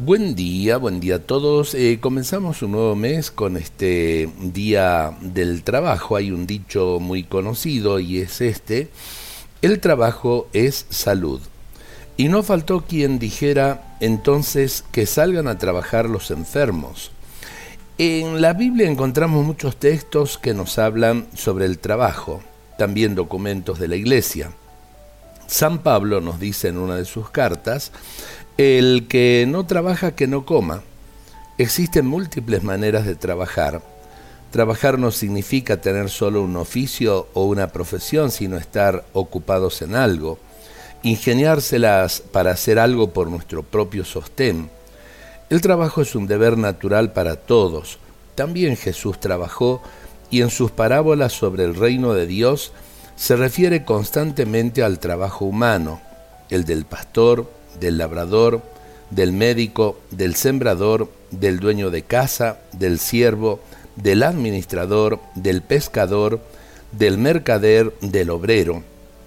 Buen día a todos. Comenzamos un nuevo mes con este Día del Trabajo. Hay un dicho muy conocido y es este: el trabajo es salud. Y no faltó quien dijera entonces que salgan a trabajar los enfermos. En la Biblia encontramos muchos textos que nos hablan sobre el trabajo, también documentos de la Iglesia. San Pablo nos dice en una de sus cartas: el que no trabaja, que no coma. Existen múltiples maneras de trabajar. Trabajar no significa tener solo un oficio o una profesión, sino estar ocupados en algo, ingeniárselas para hacer algo por nuestro propio sostén. El trabajo es un deber natural para todos. También Jesús trabajó, y en sus parábolas sobre el reino de Dios se refiere constantemente al trabajo humano, el del pastor, del labrador, del médico, del sembrador, del dueño de casa, del siervo, del administrador, del pescador, del mercader, del obrero.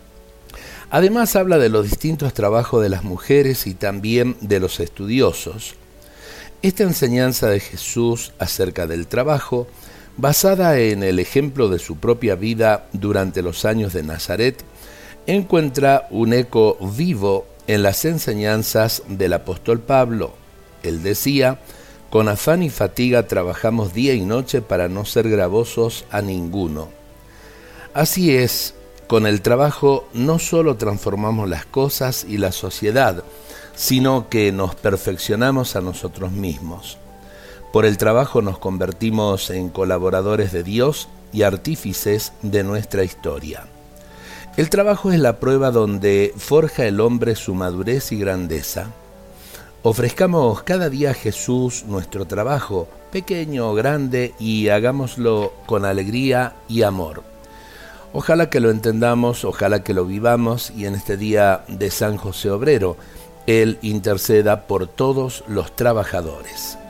Además habla de los distintos trabajos de las mujeres y también de los estudiosos. Esta enseñanza de Jesús acerca del trabajo, basada en el ejemplo de su propia vida durante los años de Nazaret, encuentra un eco vivo en las enseñanzas del apóstol Pablo. Él decía: con afán y fatiga trabajamos día y noche para no ser gravosos a ninguno. Así es, con el trabajo no solo transformamos las cosas y la sociedad, sino que nos perfeccionamos a nosotros mismos. Por el trabajo nos convertimos en colaboradores de Dios y artífices de nuestra historia. El trabajo es la prueba donde forja el hombre su madurez y grandeza. Ofrezcamos cada día a Jesús nuestro trabajo, pequeño o grande, y hagámoslo con alegría y amor. Ojalá que lo entendamos, ojalá que lo vivamos, y en este día de San José Obrero, Él interceda por todos los trabajadores.